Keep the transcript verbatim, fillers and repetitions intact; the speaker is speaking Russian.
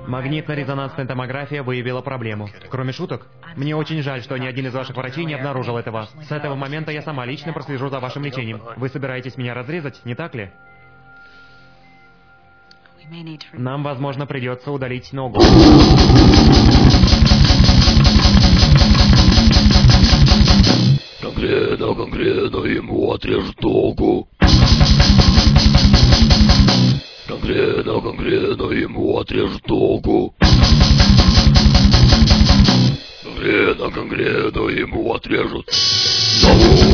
Магнитно-резонансная томография выявила проблему. Кроме шуток, мне очень жаль, что ни один из ваших врачей не обнаружил этого. С этого момента я сама лично прослежу за вашим лечением. Вы собираетесь меня разрезать, не так ли? Нам, возможно, придется удалить ногу. Конкретно, конкретно ему отрежут ногу. Конкретно, конкретно ему отрежут ногу. Конкретно, конкретно ему отрежут ногу.